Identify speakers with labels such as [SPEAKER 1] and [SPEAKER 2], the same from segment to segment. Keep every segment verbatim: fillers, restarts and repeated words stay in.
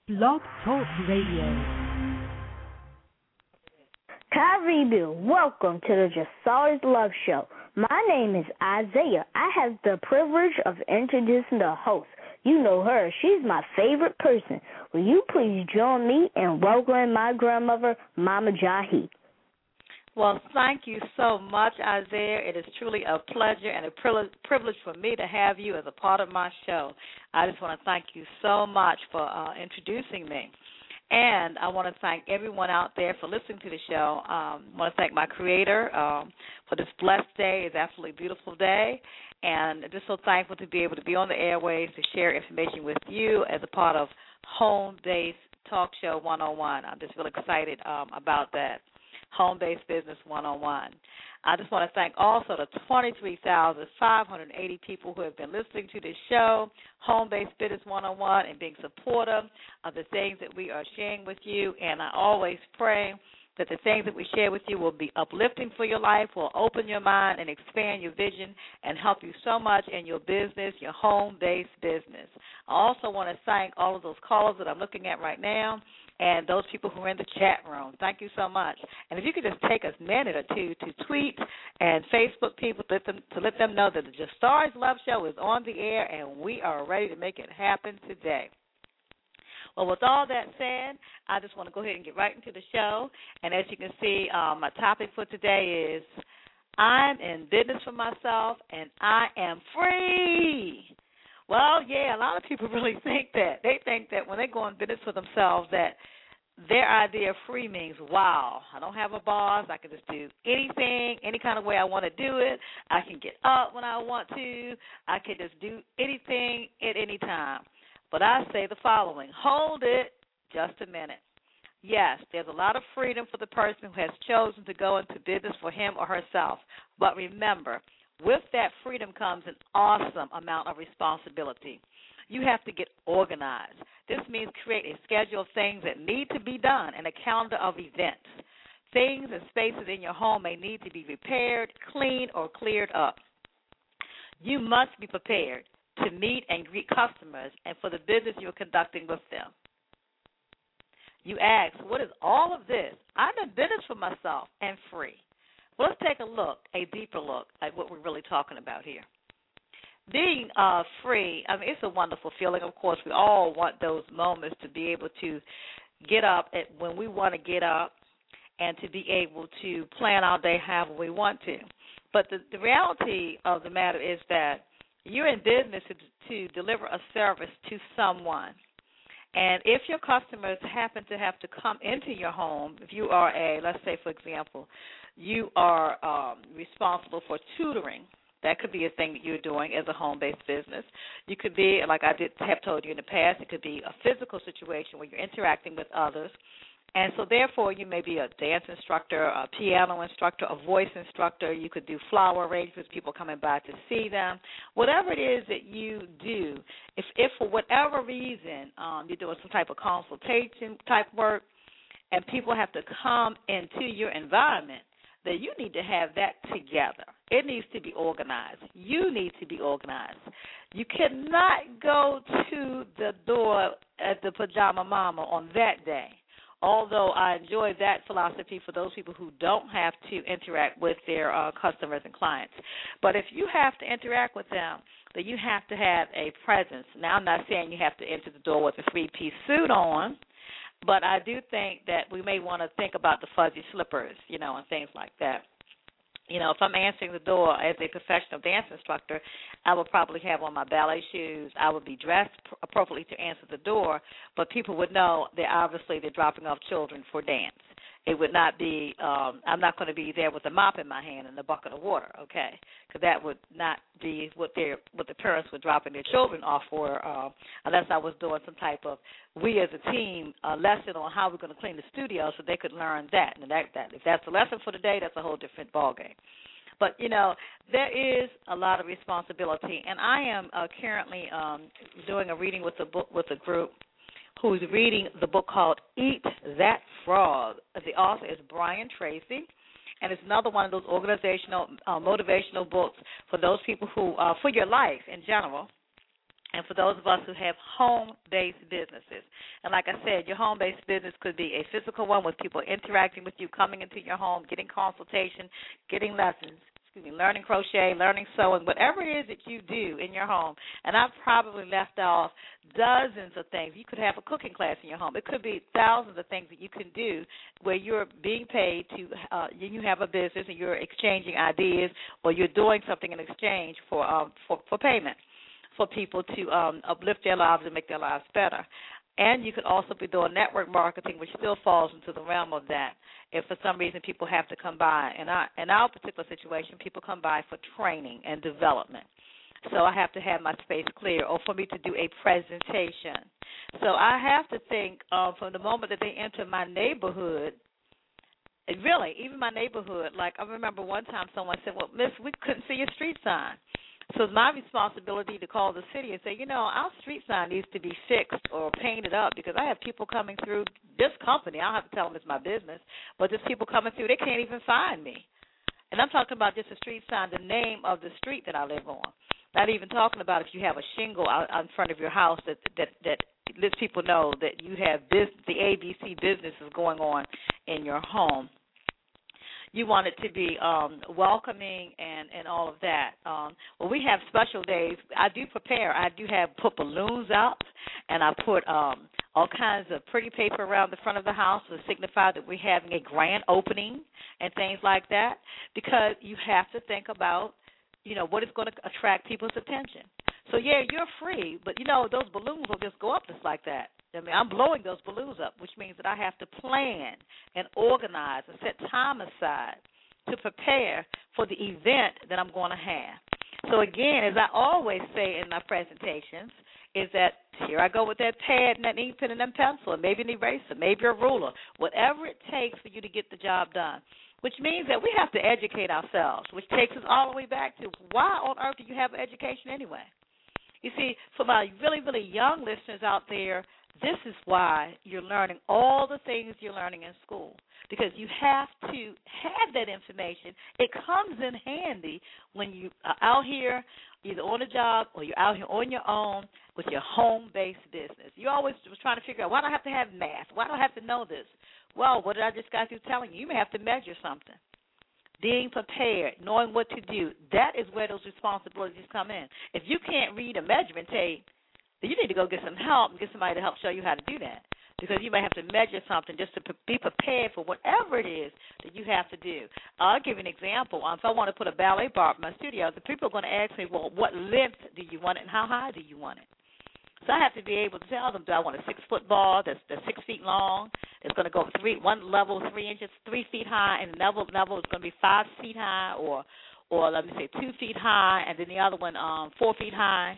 [SPEAKER 1] Blog Talk Radio.
[SPEAKER 2] Kyrie, welcome to the Jasar's Love Show. My name is Isaiah. I have the privilege of introducing the host. You know her. She's my favorite person. Will you please join me in welcoming my grandmother, Mama Jahi?
[SPEAKER 3] Well, thank you so much, Isaiah. It is truly a pleasure and a privilege for me to have you as a part of my show. I just want to thank you so much for uh, introducing me. And I want to thank everyone out there for listening to the show. Um, I want to thank my creator um, for this blessed day. It's an absolutely beautiful day. And just so thankful to be able to be on the airways to share information with you as a part of Home-Based Talk Show one oh one. I'm just really excited um, about that. Home-Based Business one oh one. I just want to thank also the twenty-three thousand five hundred eighty people who have been listening to this show, Home-Based Business one oh one, and being supportive of the things that we are sharing with you. And I always pray that the things that we share with you will be uplifting for your life, will open your mind and expand your vision and help you so much in your business, your home-based business. I also want to thank all of those callers that I'm looking at right now and those people who are in the chat room. Thank you so much. And if you could just take a minute or two to tweet and Facebook people to let them, to let them know that the Jasar's Love Show is on the air and we are ready to make it happen today. Well, with all that said, I just want to go ahead and get right into the show. And as you can see, um, my topic for today is I'm in business for myself and I am free. Well, yeah, a lot of people really think that. They think that when they go in business for themselves that their idea of free means, wow, I don't have a boss. I can just do anything, any kind of way I want to do it. I can get up when I want to. I can just do anything at any time. But I say the following, hold it just a minute. Yes, there's a lot of freedom for the person who has chosen to go into business for him or herself. But remember, with that freedom comes an awesome amount of responsibility. You have to get organized. This means create a schedule of things that need to be done and a calendar of events. Things and spaces in your home may need to be repaired, cleaned, or cleared up. You must be prepared to meet and greet customers and for the business you're conducting with them. You ask, what is all of this? I'm in business for myself and free. Well, let's take a look, a deeper look at what we're really talking about here. Being uh, free, I mean, it's a wonderful feeling. Of course, we all want those moments to be able to get up at when we want to get up and to be able to plan our day however we want to. But the, the reality of the matter is that you're in business to, to deliver a service to someone. And if your customers happen to have to come into your home, if you are a, let's say, for example, you are um, responsible for tutoring, that could be a thing that you're doing as a home-based business. You could be, like I did have told you in the past, it could be a physical situation where you're interacting with others. And so, therefore, you may be a dance instructor, a piano instructor, a voice instructor. You could do flower arrangements, people coming by to see them. Whatever it is that you do, if, if for whatever reason um, you're doing some type of consultation type work and people have to come into your environment, then you need to have that together. It needs to be organized. You need to be organized. You cannot go to the door at the pajama mama on that day. Although I enjoy that philosophy for those people who don't have to interact with their uh, customers and clients. But if you have to interact with them, then you have to have a presence. Now, I'm not saying you have to enter the door with a three-piece suit on, but I do think that we may want to think about the fuzzy slippers, you know, and things like that. You know, if I'm answering the door as a professional dance instructor, I would probably have on my ballet shoes. I would be dressed appropriately to answer the door, but people would know that obviously they're dropping off children for dance. It would not be, um, I'm not going to be there with a mop in my hand and a bucket of water, okay, because that would not be what, what the parents were dropping their children off for uh, unless I was doing some type of, we as a team, a lesson on how we're going to clean the studio so they could learn that. And that, that if that's the lesson for the day, that's a whole different ballgame. But, you know, there is a lot of responsibility, and I am uh, currently um, doing a reading with a book with a group who's reading the book called Eat That Frog. The author is Brian Tracy, and it's another one of those organizational, uh, motivational books for those people who, uh, for your life in general, and for those of us who have home-based businesses. And like I said, your home-based business could be a physical one with people interacting with you, coming into your home, getting consultation, getting lessons, excuse me, learning crochet, learning sewing, whatever it is that you do in your home. And I've probably left off dozens of things. You could have a cooking class in your home. It could be thousands of things that you can do where you're being paid to, uh, you have a business and you're exchanging ideas, or you're doing something in exchange for um, for, for payment, for people to um, uplift their lives and make their lives better. And you could also be doing network marketing, which still falls into the realm of that. If for some reason people have to come by, in our, in our particular situation, people come by for training and development. So I have to have my space clear, or for me to do a presentation. So I have to think uh, from the moment that they enter my neighborhood, and really, even my neighborhood, like I remember one time someone said, well, Miss, we couldn't see your street sign. So it's my responsibility to call the city and say, you know, our street sign needs to be fixed or painted up, because I have people coming through this company. I don't have to tell them it's my business, but there's people coming through, they can't even find me. And I'm talking about just a street sign, the name of the street that I live on. Not even talking about if you have a shingle out, out in front of your house that that that lets people know that you have this, the A B C business is going on in your home. You want it to be um, welcoming and, and all of that. Um, well, we have special days. I do prepare. I do have put balloons up, and I put um, all kinds of pretty paper around the front of the house to signify that we're having a grand opening and things like that, because you have to think about, you know, what is going to attract people's attention. So, yeah, you're free, but, you know, those balloons will just go up just like that. I mean, I'm blowing those balloons up, which means that I have to plan and organize and set time aside to prepare for the event that I'm going to have. So, again, as I always say in my presentations, is that here I go with that pad and that ink pen and that pencil, and maybe an eraser, maybe a ruler, whatever it takes for you to get the job done, which means that we have to educate ourselves, which takes us all the way back to why on earth do you have education anyway? You see, for my really, really young listeners out there, this is why you're learning all the things you're learning in school, because you have to have that information. It comes in handy when you are out here either on a job or you're out here on your own with your home-based business. You always was trying to figure out, why do I have to have math? Why do I have to know this? Well, what did I just got through telling you? You may have to measure something. Being prepared, knowing what to do, that is where those responsibilities come in. If you can't read a measurement tape, then you need to go get some help and get somebody to help show you how to do that, because you may have to measure something just to be prepared for whatever it is that you have to do. I'll give you an example. Um, if I want to put a ballet bar in my studio, the people are going to ask me, well, what length do you want it and how high do you want it? So I have to be able to tell them, do I want a six-foot bar that's, that's six feet long? It's going to go three, one level three inches, three feet high, and another level is going to be five feet high, or, or let me say two feet high, and then the other one um, four feet high.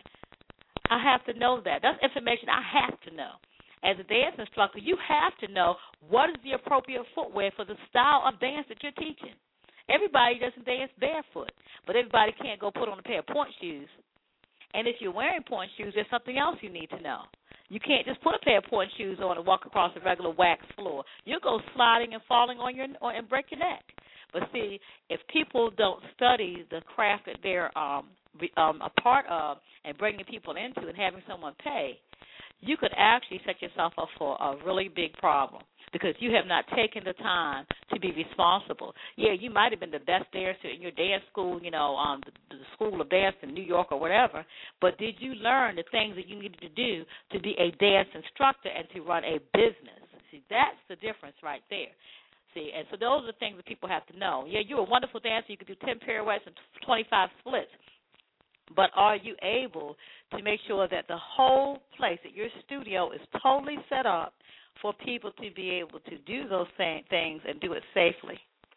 [SPEAKER 3] I have to know that. That's information I have to know. As a dance instructor, you have to know what is the appropriate footwear for the style of dance that you're teaching. Everybody doesn't dance barefoot, but everybody can't go put on a pair of pointe shoes. And if you're wearing pointe shoes, there's something else you need to know. You can't just put a pair of pointe shoes on and walk across a regular wax floor. You'll go sliding and falling on your or, and break your neck. But see, if people don't study the craft that they're um, um, a part of and bringing people into and having someone pay, you could actually set yourself up for a really big problem, because you have not taken the time to be responsible. Yeah, you might have been the best dancer in your dance school, you know, um, the, the School of Dance in New York or whatever, but did you learn the things that you needed to do to be a dance instructor and to run a business? See, that's the difference right there. See, and so those are the things that people have to know. Yeah, you're a wonderful dancer. You could do ten pirouettes and twenty-five splits. But are you able to make sure that the whole place, that your studio is totally set up for people to be able to do those same things and do it safely?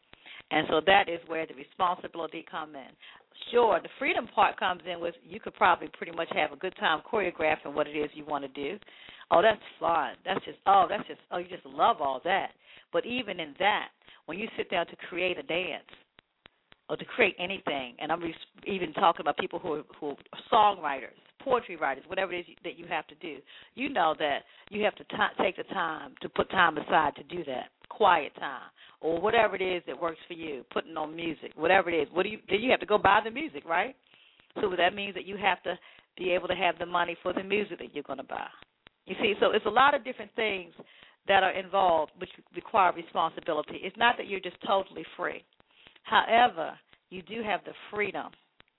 [SPEAKER 3] And so that is where the responsibility comes in. Sure, the freedom part comes in with you could probably pretty much have a good time choreographing what it is you want to do. Oh, that's fun. That's just, oh, that's just, oh, you just love all that. But even in that, when you sit down to create a dance, or to create anything, and I'm even talking about people who are, who are songwriters, poetry writers, whatever it is that you have to do, you know that you have to t- take the time to put time aside to do that, quiet time, or whatever it is that works for you, putting on music, whatever it is. What do you, then you have to go buy the music, right? So that means that you have to be able to have the money for the music that you're going to buy. You see, so it's a lot of different things that are involved which require responsibility. It's not that you're just totally free. However, you do have the freedom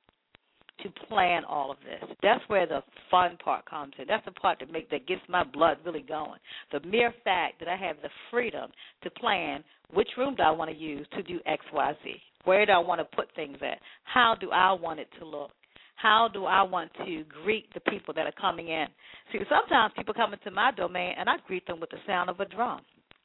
[SPEAKER 3] to plan all of this. That's where the fun part comes in. That's the part that make that gets my blood really going. The mere fact that I have the freedom to plan which room do I want to use to do X, Y, Z. Where do I want to put things at? How do I want it to look? How do I want to greet the people that are coming in? See, sometimes people come into my domain, and I greet them with the sound of a drum.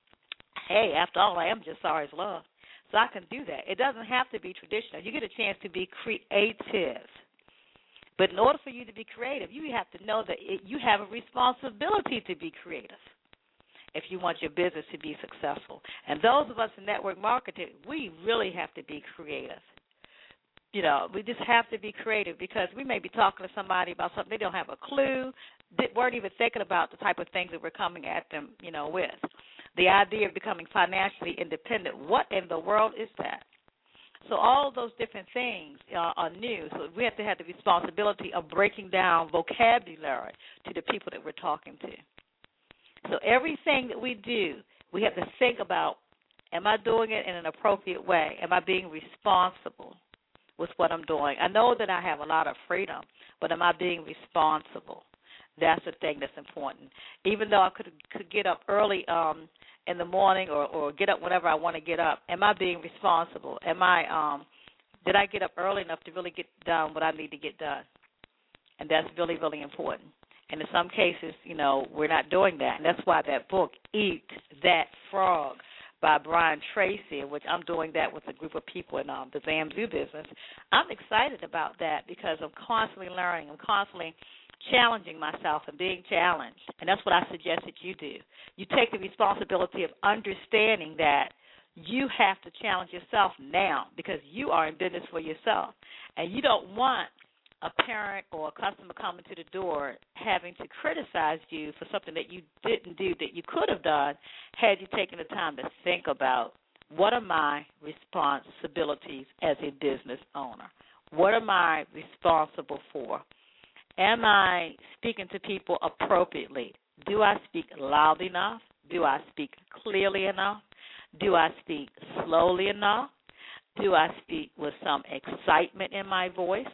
[SPEAKER 3] Hey, after all, I am just sorry as love. So I can do that. It doesn't have to be traditional. You get a chance to be creative. But in order for you to be creative, you have to know that it, you have a responsibility to be creative if you want your business to be successful. And those of us in network marketing, we really have to be creative. You know, we just have to be creative because we may be talking to somebody about something they don't have a clue, they weren't even thinking about the type of things that we're coming at them, you know, with. The idea of becoming financially independent, what in the world is that? So all of those different things uh, are new. So we have to have the responsibility of breaking down vocabulary to the people that we're talking to. So everything that we do, we have to think about, am I doing it in an appropriate way? Am I being responsible with what I'm doing? I know that I have a lot of freedom, but am I being responsible? That's the thing that's important. Even though I could could get up early um, in the morning or, or get up whenever I want to get up, am I being responsible? Am I um, did I get up early enough to really get done what I need to get done? And that's really, really important. And in some cases, you know, we're not doing that. And that's why that book, Eat That Frog, by Brian Tracy, in which I'm doing that with a group of people in um, the Zamzoo business. I'm excited about that because I'm constantly learning. I'm constantly challenging myself and being challenged. And that's what I suggest that you do. You take the responsibility of understanding that you have to challenge yourself now because you are in business for yourself. And you don't want a parent or a customer coming to the door having to criticize you for something that you didn't do that you could have done had you taken the time to think about what are my responsibilities as a business owner? What am I responsible for? Am I speaking to people appropriately? Do I speak loud enough? Do I speak clearly enough? Do I speak slowly enough? Do I speak with some excitement in my voice?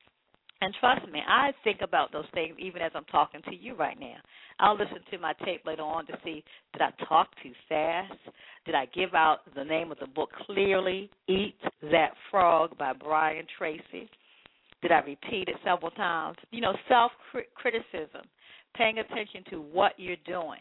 [SPEAKER 3] And trust me, I think about those things even as I'm talking to you right now. I'll listen to my tape later on to see, did I talk too fast? Did I give out the name of the book clearly? Eat That Frog by Brian Tracy. Did I repeat it several times? You know, self-criticism, paying attention to what you're doing.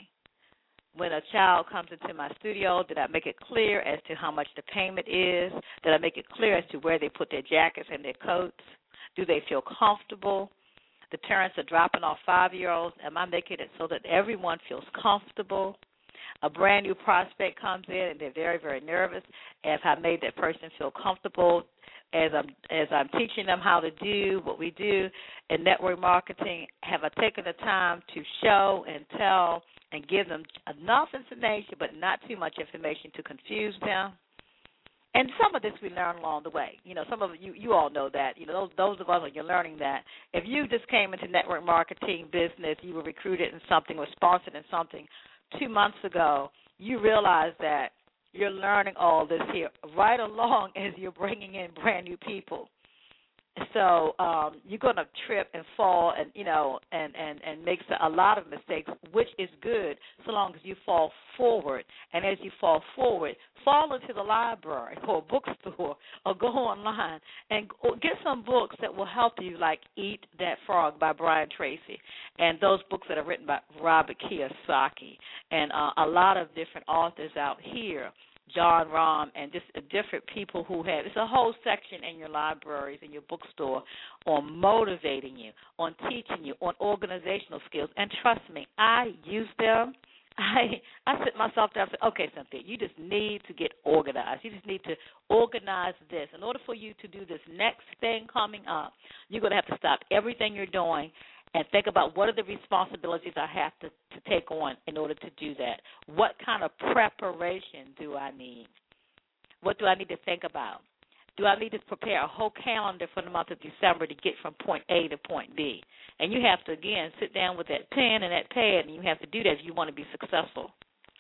[SPEAKER 3] When a child comes into my studio, did I make it clear as to how much the payment is? Did I make it clear as to where they put their jackets and their coats? Do they feel comfortable? The parents are dropping off five-year-olds. Am I making it so that everyone feels comfortable? A brand new prospect comes in and they're very, very nervous. Have I made that person feel comfortable as I'm as I'm teaching them how to do what we do in network marketing? Have I taken the time to show and tell and give them enough information but not too much information to confuse them? And some of this we learn along the way. You know, some of you, you all know that. You know, those, those of us when you're learning that. If you just came into network marketing business, you were recruited in something or sponsored in something two months ago, you realize that you're learning all this here right along as you're bringing in brand new people. So um, you're going to trip and fall and, you know, and, and, and make a lot of mistakes, which is good so long as you fall forward. And as you fall forward, fall into the library or a bookstore or go online and get some books that will help you, like Eat That Frog by Brian Tracy and those books that are written by Robert Kiyosaki and uh, a lot of different authors out here. John Rahm, and just different people who have, it's a whole section in your libraries, in your bookstore, on motivating you, on teaching you, on organizational skills. And trust me, I use them. I I sit myself down and say, okay, Cynthia, you just need to get organized. You just need to organize this. In order for you to do this next thing coming up, you're going to have to stop everything you're doing and think about what are the responsibilities I have to, to take on in order to do that. What kind of preparation do I need? What do I need to think about? do I need to prepare a whole calendar for the month of December to get from point A to point B? And you have to, again, sit down with that pen and that pad, and you have to do that if you want to be successful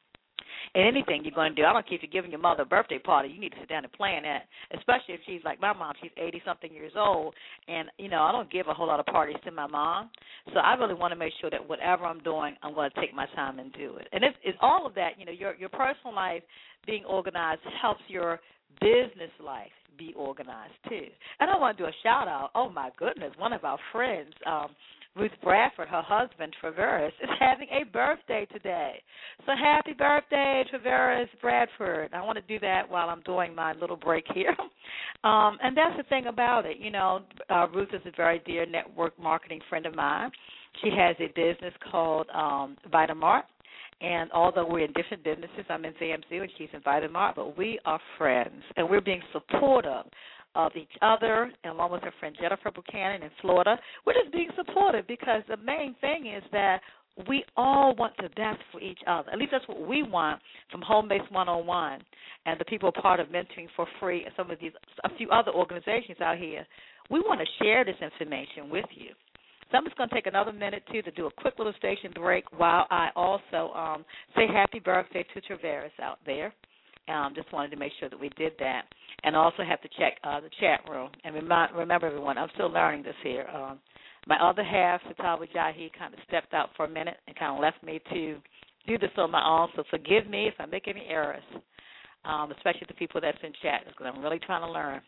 [SPEAKER 3] in anything you're going to do. I don't care if you're giving your mother a birthday party. You need to sit down and plan that, especially if she's like my mom. She's eighty-something years old, and, you know, I don't give a whole lot of parties to my mom. So I really want to make sure that whatever I'm doing, I'm going to take my time and do it. And it's, it's all of that, you know, your, your personal life being organized helps your business life be organized, too. And I want to do a shout-out. Oh, my goodness, one of our friends, um, Ruth Bradford, her husband, Traveris, is having a birthday today. So happy birthday, Traveris Bradford. I want to do that while I'm doing my little break here. Um, and that's the thing about it. You know, uh, Ruth is a very dear network marketing friend of mine. She has a business called um, Vitamart. And although we're in different businesses, I'm in Z M Z and she's in Vitamart, but we are friends, and we're being supportive of each other, and along with her friend Jennifer Buchanan in Florida. We're just being supportive because the main thing is that we all want the best for each other. At least that's what we want from Home Base one oh one and the people part of Mentoring for Free and some of these, a few other organizations out here. We want to share this information with you. So I'm just going to take another minute, too, to do a quick little station break while I also um, say happy birthday to Traveris out there. Um, just wanted to make sure that we did that. And also have to check uh, the chat room. And remind, remember, everyone, I'm still learning this here. Um, my other half, Satawa Jahi, kind of stepped out for a minute and kind of left me to do this on my own. So forgive me if I make any errors, um, especially the people that's in chat, because I'm really trying to learn,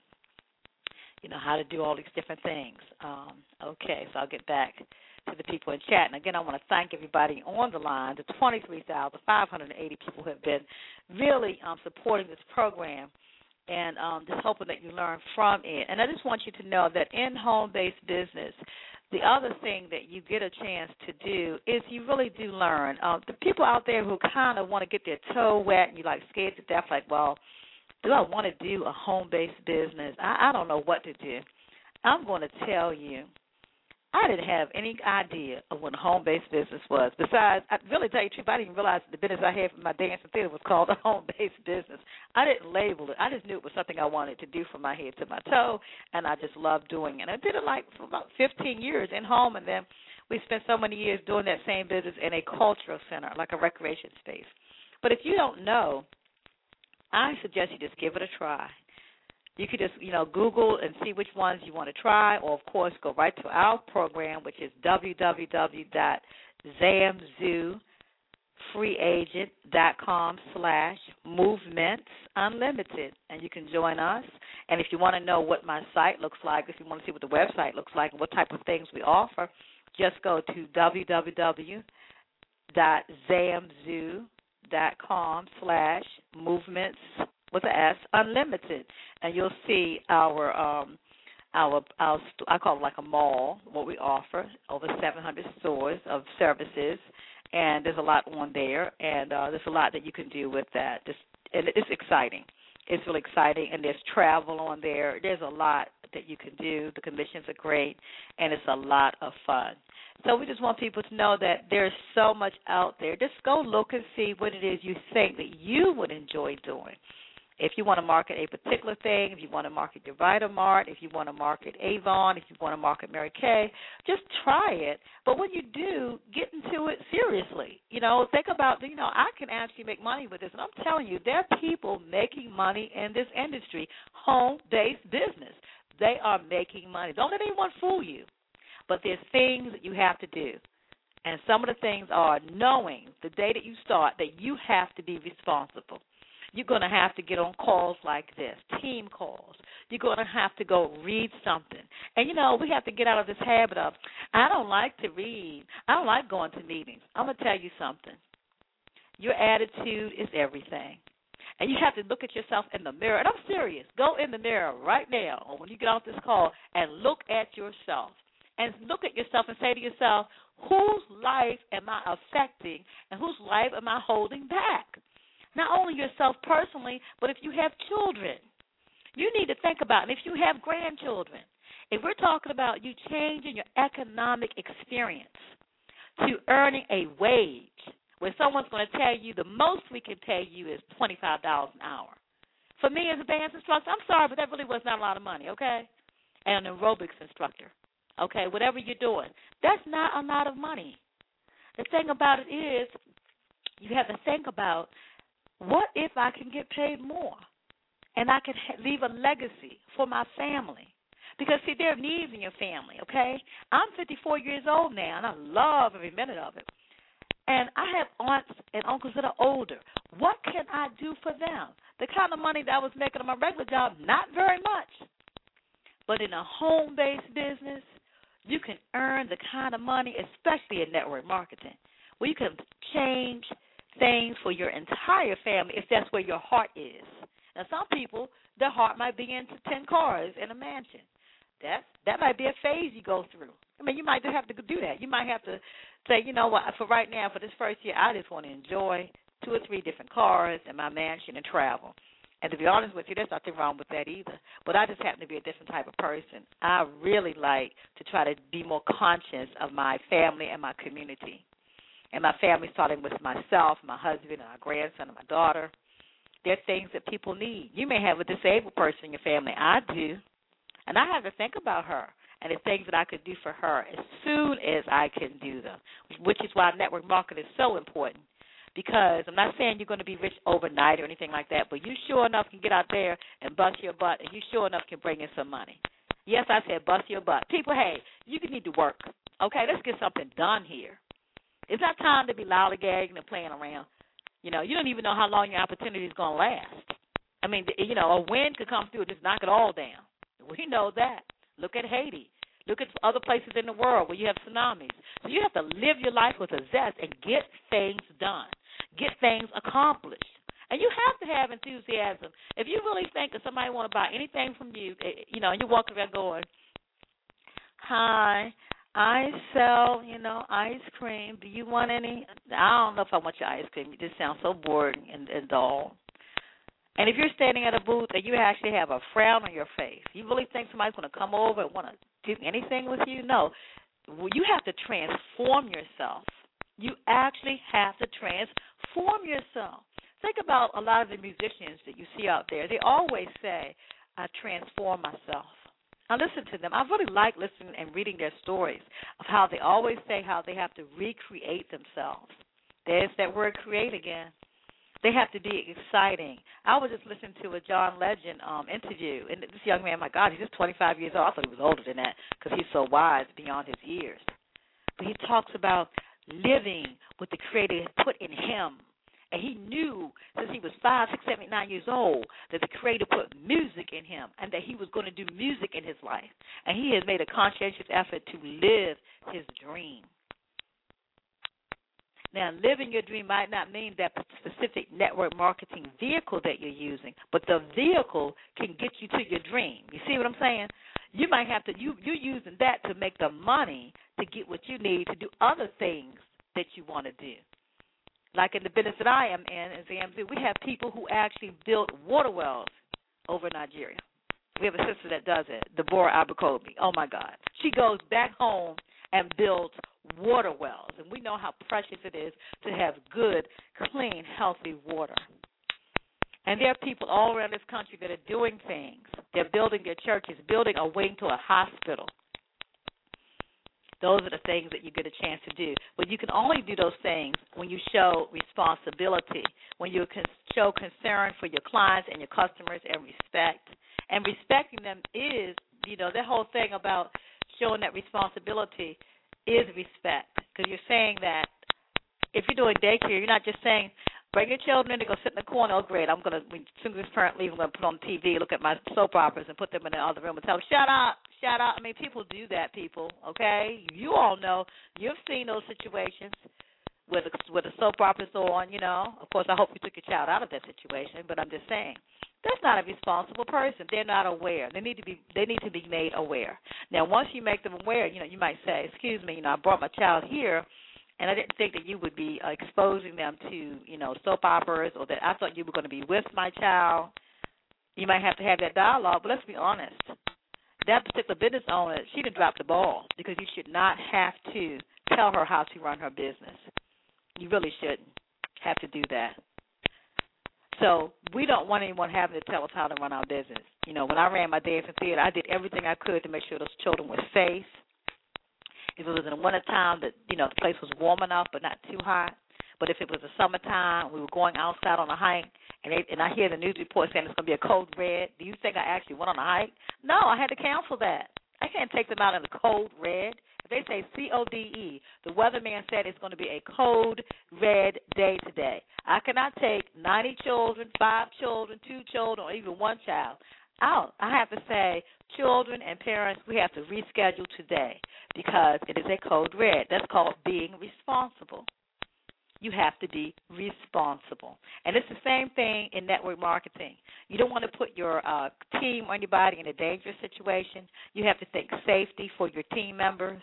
[SPEAKER 3] you know, how to do all these different things. Um, okay, so I'll get back to the people in chat. And, again, I want to thank everybody on the line, the twenty-three thousand five hundred eighty people who have been really um, supporting this program and um, just hoping that you learn from it. And I just want you to know that in home-based business, the other thing that you get a chance to do is you really do learn. Uh, the people out there who kind of want to get their toe wet and you're like scared to death, like, well, do I want to do a home-based business? I, I don't know what to do. I'm going to tell you, I didn't have any idea of what a home-based business was. Besides, I really tell you the truth, I didn't even realize the business I had for my dance and theater was called a home-based business. I didn't label it. I just knew it was something I wanted to do from my head to my toe, and I just loved doing it. And I did it like for about fifteen years in home, and then we spent so many years doing that same business in a cultural center, like a recreation space. But if you don't know, I suggest you just give it a try. You could just, you know, Google and see which ones you want to try, or, of course, go right to our program, which is w w w dot zamzoo free agent dot com slash movements unlimited, and you can join us. And if you want to know what my site looks like, if you want to see what the website looks like and what type of things we offer, just go to w w w dot zamzoo dot com slash movements with an S unlimited, and you'll see our um, our our I call it like a mall. What we offer, over seven hundred stores of services, and there's a lot on there, and uh, there's a lot that you can do with that. Just and it's exciting. It's really exciting, and there's travel on there. There's a lot that you can do. The commissions are great, and it's a lot of fun. So we just want people to know that there's so much out there. Just go look and see what it is you think that you would enjoy doing. If you want to market a particular thing, if you want to market your Vitamart, if you want to market Avon, if you want to market Mary Kay, just try it. But when you do, get into it seriously. You know, think about, you know, I can actually make money with this. And I'm telling you, there are people making money in this industry, home-based business. They are making money. Don't let anyone fool you. But there's things that you have to do. And some of the things are knowing the day that you start that you have to be responsible. You're going to have to get on calls like this, team calls. You're going to have to go read something. And, you know, we have to get out of this habit of, I don't like to read. I don't like going to meetings. I'm going to tell you something. Your attitude is everything. And you have to look at yourself in the mirror. And I'm serious. Go in the mirror right now or when you get off this call and look at yourself. And look at yourself and say to yourself, whose life am I affecting and whose life am I holding back? Not only yourself personally, but if you have children, you need to think about it. And if you have grandchildren, if we're talking about you changing your economic experience to earning a wage where someone's going to tell you the most we can pay you is twenty-five dollars an hour For me as a dance instructor, I'm sorry, but that really was not a lot of money, okay? And an aerobics instructor, okay, whatever you're doing, that's not a lot of money. The thing about it is you have to think about, what if I can get paid more and I can leave a legacy for my family? Because, see, there are needs in your family, okay? I'm fifty-four years old now, and I love every minute of it. And I have aunts and uncles that are older. What can I do for them? The kind of money that I was making on my regular job, not very much. But in a home-based business, you can earn the kind of money, especially in network marketing, where you can change things for your entire family if that's where your heart is. Now, some people, their heart might be into ten cars and a mansion. That that might be a phase you go through. I mean, you might have to do that. You might have to say, you know what, for right now, for this first year, I just want to enjoy two or three different cars and my mansion and travel. And to be honest with you, there's nothing wrong with that either. But I just happen to be a different type of person. I really like to try to be more conscious of my family and my community. And my family, starting with myself, my husband, and my grandson, and my daughter. There are things that people need. You may have a disabled person in your family. I do. And I have to think about her and the things that I could do for her as soon as I can do them, which is why network marketing is so important. Because I'm not saying you're going to be rich overnight or anything like that, but you sure enough can get out there and bust your butt, and you sure enough can bring in some money. Yes, I said bust your butt. People, hey, you can need to work. Okay, let's get something done here. It's not time to be lollygagging and playing around. You know, you don't even know how long your opportunity is going to last. I mean, you know, a wind could come through and just knock it all down. We know that. Look at Haiti. Look at other places in the world where you have tsunamis. So you have to live your life with a zest and get things done, get things accomplished. And you have to have enthusiasm. If you really think that somebody want to buy anything from you, you know, and you're walking around going, hi, I sell, you know, ice cream. Do you want any? I don't know if I want your ice cream. It just sounds so boring and, and dull. And if you're standing at a booth and you actually have a frown on your face, you really think somebody's going to come over and want to do anything with you? No. Well, you have to transform yourself. You actually have to transform yourself. Think about a lot of the musicians that you see out there. They always say, I transform myself. I listen to them. I really like listening and reading their stories of how they always say how they have to recreate themselves. There's that word create again. They have to be exciting. I was just listening to a John Legend um, interview, and this young man, my God, he's just twenty-five years old. I thought he was older than that because he's so wise beyond his years. But he talks about living what the Creator put in him. And he knew since he was five, six, seven, eight, nine years old that the Creator put music in him and that he was going to do music in his life. And he has made a conscientious effort to live his dream. Now, living your dream might not mean that specific network marketing vehicle that you're using, but the vehicle can get you to your dream. You see what I'm saying? You might have to, you, you're using that to make the money to get what you need to do other things that you want to do. Like in the business that I am in, as A M Z, we have people who actually build water wells over Nigeria. We have a sister that does it, Deborah Abercrombie. Oh, my God. She goes back home and builds water wells. And we know how precious it is to have good, clean, healthy water. And there are people all around this country that are doing things. They're building their churches, building a wing to a hospital. Those are the things that you get a chance to do. But you can only do those things when you show responsibility, when you can show concern for your clients and your customers and respect. And respecting them is, you know, that whole thing about showing that responsibility is respect. Because you're saying that if you're doing daycare, you're not just saying, bring your children in to go sit in the corner. Oh, great, I'm going to, as soon as this parent leaves, I'm going to put on T V, look at my soap operas, and put them in the other room and tell them, shut up, shut up. I mean, people do that, people, okay? You all know. You've seen those situations where the, where the soap opera's on, you know. Of course, I hope you took your child out of that situation, but I'm just saying. That's not a responsible person. They're not aware. They need to be they need to be made aware. Now, once you make them aware, you know, you might say, excuse me, you know, I brought my child here, and I didn't think that you would be uh, exposing them to, you know, soap operas, or that I thought you were going to be with my child. You might have to have that dialogue, but let's be honest. That particular business owner, she done dropped the ball, because you should not have to tell her how to run her business. You really shouldn't have to do that. So we don't want anyone having to tell us how to run our business. You know, when I ran my dancing theater, I did everything I could to make sure those children were safe. If it was in the wintertime, that, you know, the place was warm enough but not too hot. But if it was the summertime, we were going outside on a hike, and they, and I hear the news report saying it's going to be a cold red. Do you think I actually went on a hike? No, I had to cancel that. I can't take them out in the cold red. If they say C O D E, the weatherman said it's going to be a cold red day today. I cannot take ninety children, five children, two children, or even one child out. I have to say, children and parents, we have to reschedule today because it is a code red. That's called being responsible. You have to be responsible. And it's the same thing in network marketing. You don't want to put your uh, team or anybody in a dangerous situation. You have to think safety for your team members.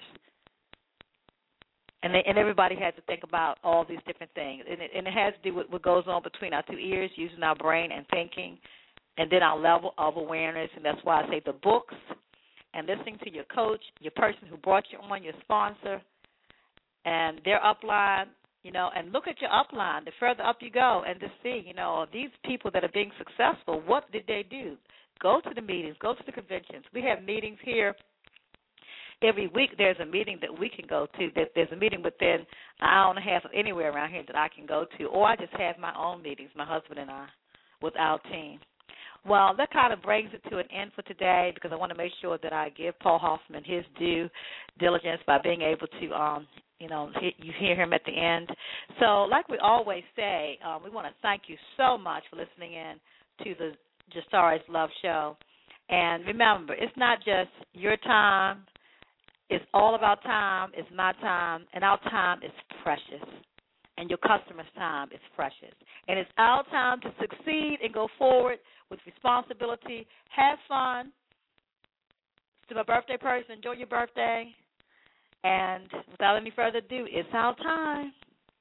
[SPEAKER 3] And, they, and everybody has to think about all these different things. And it, and it has to do with what goes on between our two ears, using our brain and thinking, and then our level of awareness. And that's why I say the books and listening to your coach, your person who brought you on, your sponsor, and their upline. You know, and look at your upline, the further up you go, and to see, you know, these people that are being successful, what did they do? Go to the meetings, go to the conventions. We have meetings here. Every week there's a meeting that we can go to. There's a meeting within an hour and a half of anywhere around here that I can go to, or I just have my own meetings, my husband and I, with our team. Well, that kind of brings it to an end for today because I want to make sure that I give Paul Hoffman his due diligence by being able to um, You know, you hear him at the end. So like we always say, um, we want to thank you so much for listening in to the Jasari's Love Show. And remember, it's not just your time. It's all about time. It's my time. And our time is precious. And your customer's time is precious. And it's our time to succeed and go forward with responsibility. Have fun. To my birthday person, enjoy your birthday. And without any further ado, it's our time.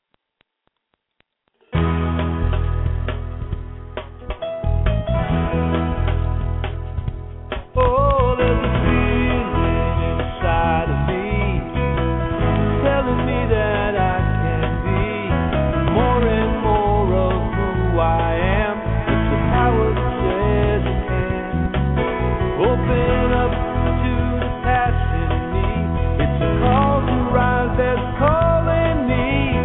[SPEAKER 4] Oh, there's a feeling inside of me telling me that I can be more and more of who I am. It's the power that says I can. Open up to the passion in me. It's a call to rise that's calling me.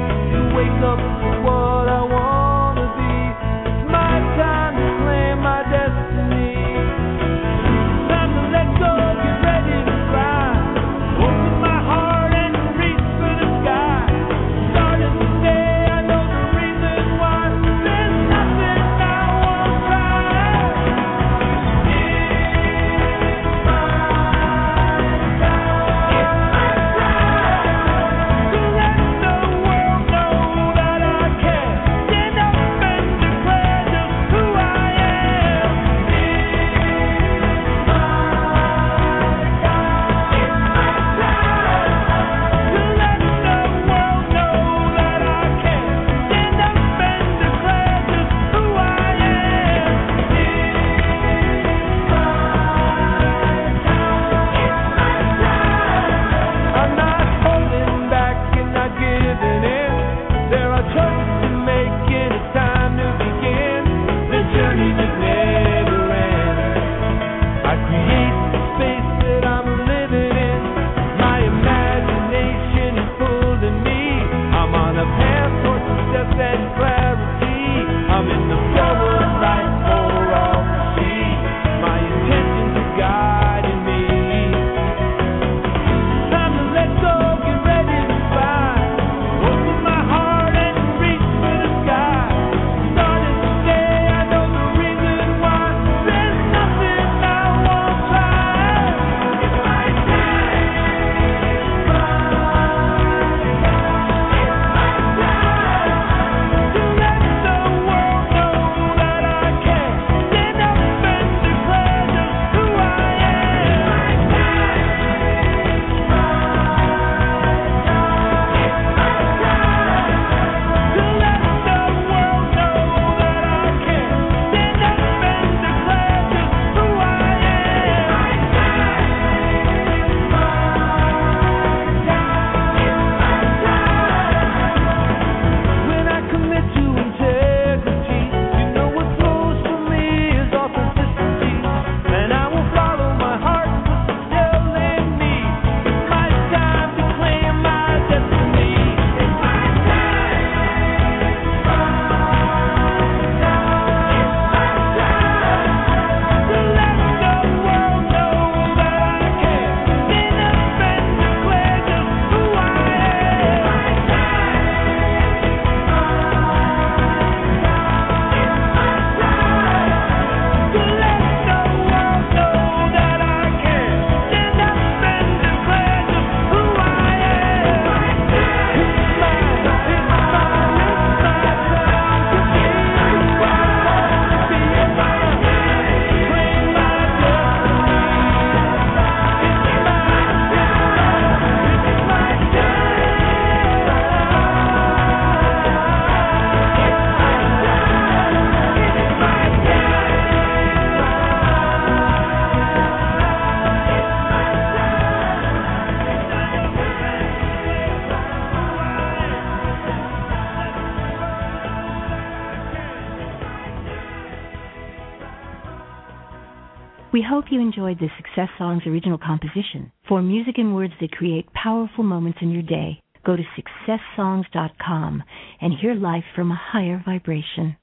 [SPEAKER 1] We hope you enjoyed this Success Songs original composition. For music and words that create powerful moments in your day, go to success songs dot com and hear life from a higher vibration.